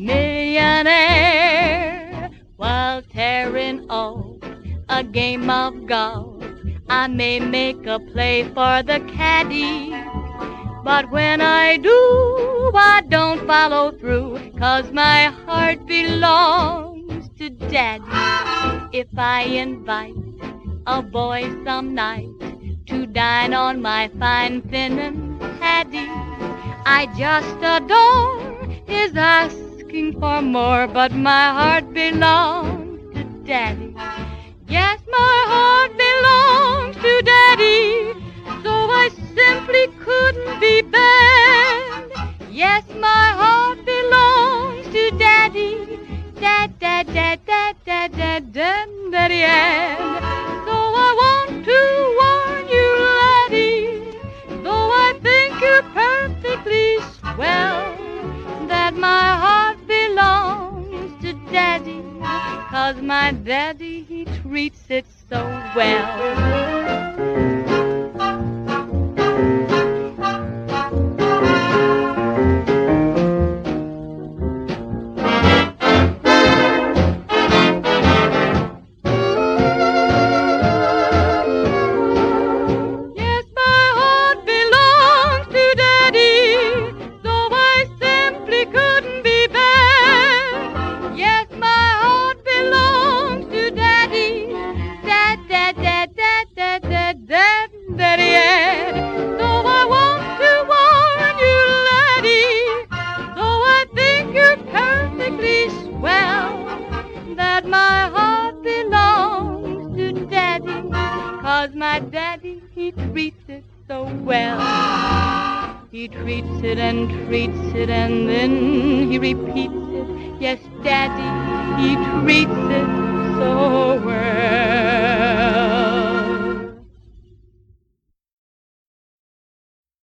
millionaire. While tearing off a game of golf, I may make a play for the caddy, but when I do, I don't follow through, 'cause my heart belongs to Daddy. If I invite a boy some night to dine on my fine Finnan Paddy, I just adore his asking for more, but my heart belongs to Daddy. Yes, my heart belongs to Daddy, so I simply couldn't be bad. Yes, my heart belongs to Daddy, Dad, Dad, Dad, Dad, Dad, Dad, Dad, Daddy, and so I want to warn you, laddie, though I think you're perfectly swell, that my heart belongs to Daddy, 'cause my Daddy, he treats it so well. My heart belongs to Daddy, 'cause my Daddy, he treats it so well. He treats it and treats it and then he repeats it. Yes, Daddy, he treats it so well.